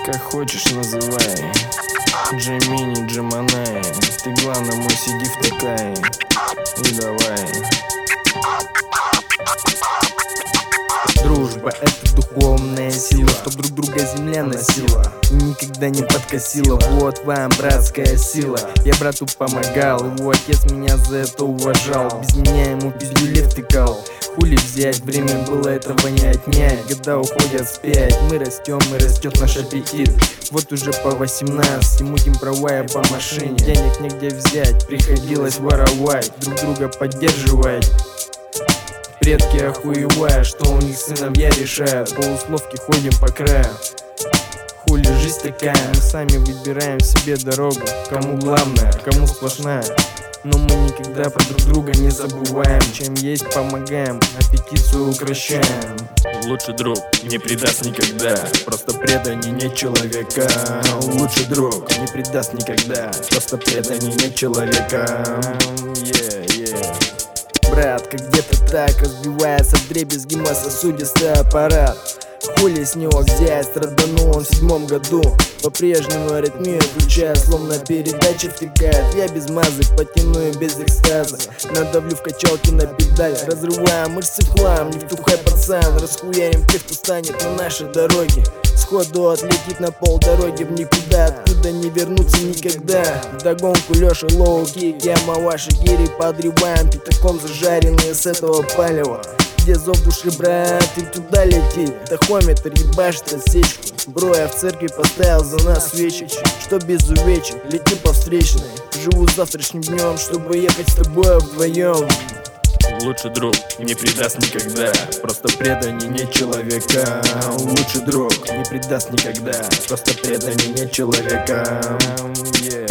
Как хочешь называй, Джемини, Джеманай. Ты главное мой сиди втыкай и давай. Дружба — это духовная сила, чтоб друг друга земля носила и никогда не подкосила. Вот вам братская сила. Я брату помогал, его отец меня за это уважал. Без меня ему пиздюлей втыкал. Хули взять, время было, этого не отнять. Года уходят вспять, мы растем, и растет наш аппетит. Вот уже по 18, мутим права по машине. Денег негде взять, приходилось воровать, друг друга поддерживать. Предки охуевая, что у них сыновья решают. По условке ходим по краю. Хули жизнь такая, мы сами выбираем себе дорогу. Кому главное, кому сплошная. Но мы никогда про друг друга не забываем. Чем есть помогаем, аппетицию укращаем. Лучший друг не предаст никогда, просто предание не человека. Лучший друг не предаст никогда, просто предание не человека. Братка, где-то так разбивается вдребезги мой сосудистый аппарат. Хули с него взять, страданул он в 7-м году. По-прежнему аритмию включая, словно передача втекает. Я без мазок потяну и без экстаза, надавлю в качалке на педаль. Разрывая мышцы в хлам, не втухай, пацан. Расхуярим тех, кто станет на нашей дороге. Сходу отлетит на полдороги в никуда, откуда не вернуться никогда. Вдогонку Леша лоу-кик, я ваши гири подрываем пятаком зажаренные с этого палева. Где зов души, брат, и туда летит. Тахометр ебашит отсечку. Бро, я в церкви поставил за нас свечи, что без увечий, лети по встречной. Живу завтрашним днем, чтобы ехать с тобой вдвоем. Лучший друг не предаст никогда, просто предание не человека. Лучший друг не предаст никогда, просто предание не человека.